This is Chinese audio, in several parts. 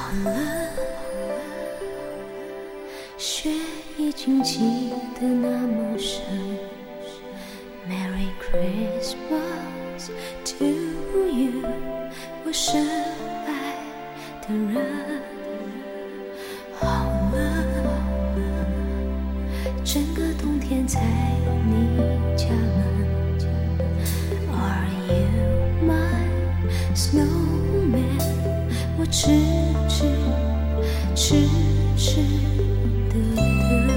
了，雪已经积得那么深。Merry Christmas to you， 我深爱的人。好了，整个冬天在你家门。Are you my snowman？ 我痴痴的等。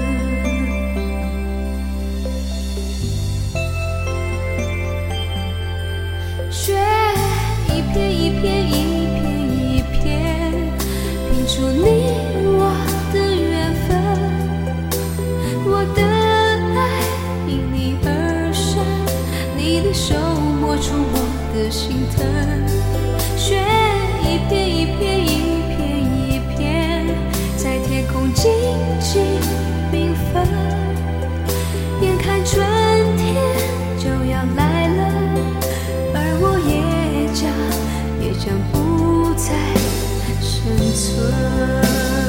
雪一片一片一片一片，拼出你我的缘分。我的爱因你而生，你的手摸出我的心疼。雪一片一片一片一片，在天空静静缤纷。眼看春天就要来了，而我也将不再生存。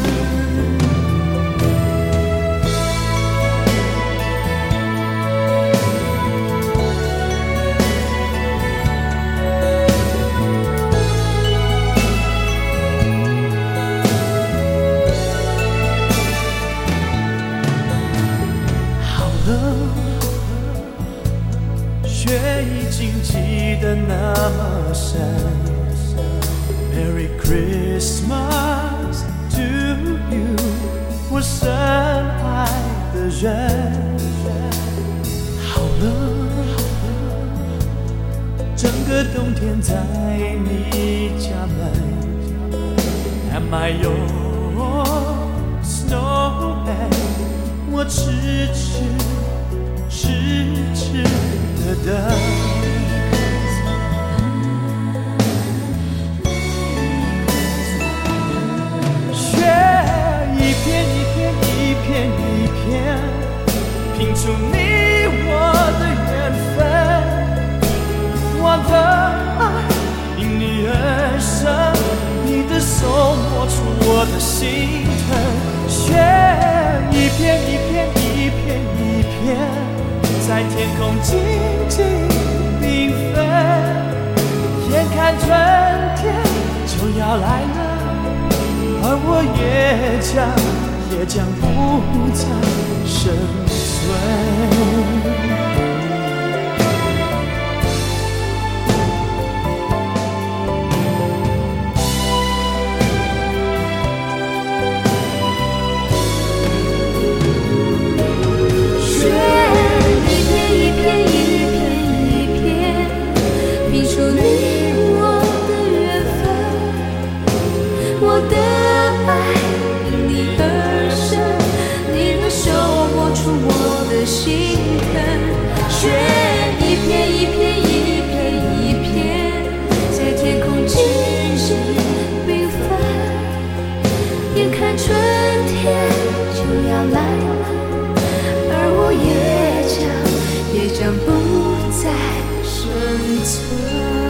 雪已经积得那么深 Merry Christmas to you， 我深爱的人。好了，整个冬天在你家门。Am I your snowman？ 我痴的等。雪一片一片一片一片，拼出你我的缘分。我的爱因你而生，你的手摸出我的心疼。雪一片一片一片一片，在天空静静缤纷。眼看春天就要来了，而我也将不再生存。 我的爱因你而生，你的手摸出我的心疼。雪一片一片一片一片，在天空静静缤纷。眼看春天就要来了，而我也将不再生存。